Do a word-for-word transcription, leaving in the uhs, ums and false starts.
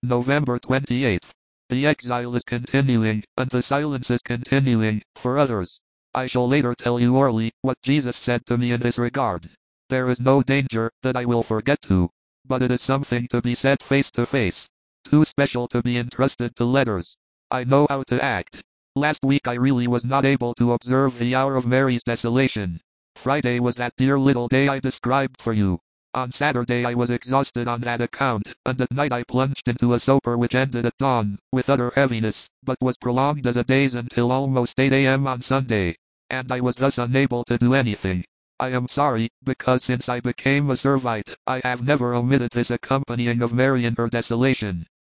November twenty-eighth. The exile is continuing, and the silence is continuing, for others. I shall later tell you orally what Jesus said to me in this regard. There is no danger that I will forget to, but it is something to be said face to face. Too special to be entrusted to letters. I know how to act. Last week I really was not able to observe the hour of Mary's desolation. Friday was that dear little day I described for you. On Saturday I was exhausted on that account, and at night I plunged into a sober which ended at dawn, with utter heaviness, but was prolonged as a daze until almost eight a m on Sunday. And I was thus unable to do anything. I am sorry, because since I became a Servite, I have never omitted this accompanying of Mary in her desolation.